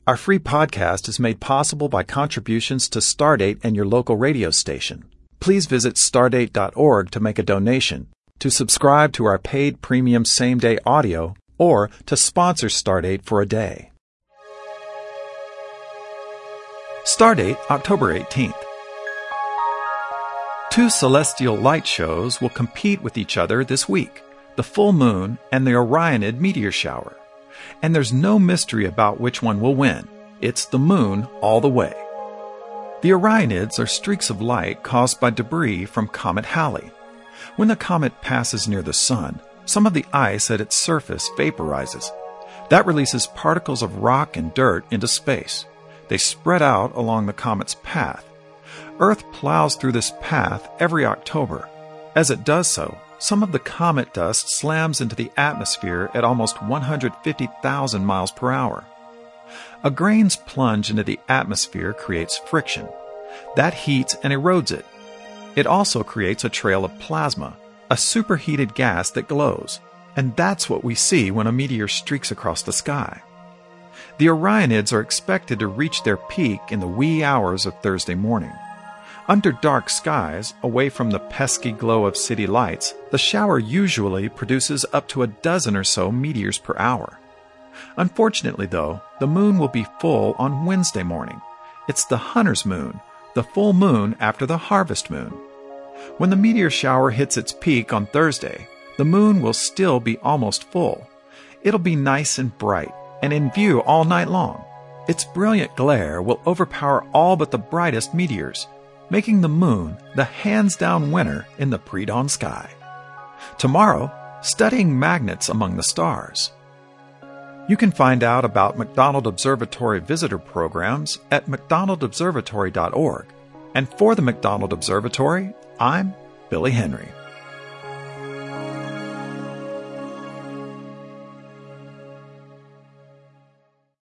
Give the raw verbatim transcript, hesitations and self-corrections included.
Our free podcast is made possible by contributions to Stardate and your local radio station. Please visit stardate dot org to make a donation, to subscribe to our paid premium same-day audio, or to sponsor Stardate for a day. Stardate, October eighteenth. Two celestial light shows will compete with each other this week, the full moon and the Orionid meteor shower. And there's no mystery about which one will win. It's the moon all the way. The Orionids are streaks of light caused by debris from Comet Halley. When the comet passes near the sun, some of the ice at its surface vaporizes. That releases particles of rock and dirt into space. They spread out along the comet's path. Earth plows through this path every October. As it does so, some of the comet dust slams into the atmosphere at almost one hundred fifty thousand miles per hour. A grain's plunge into the atmosphere creates friction. That heats and erodes it. It also creates a trail of plasma, a superheated gas that glows. And that's what we see when a meteor streaks across the sky. The Orionids are expected to reach their peak in the wee hours of Thursday morning. Under dark skies, away from the pesky glow of city lights, the shower usually produces up to a dozen or so meteors per hour. Unfortunately, though, the moon will be full on Wednesday morning. It's the hunter's moon, the full moon after the harvest moon. When the meteor shower hits its peak on Thursday, the moon will still be almost full. It'll be nice and bright, and in view all night long. Its brilliant glare will overpower all but the brightest meteors, making the moon the hands-down winner in the pre-dawn sky. Tomorrow, studying magnets among the stars. You can find out about McDonald Observatory visitor programs at mcdonald observatory dot org. And for the McDonald Observatory, I'm Billy Henry.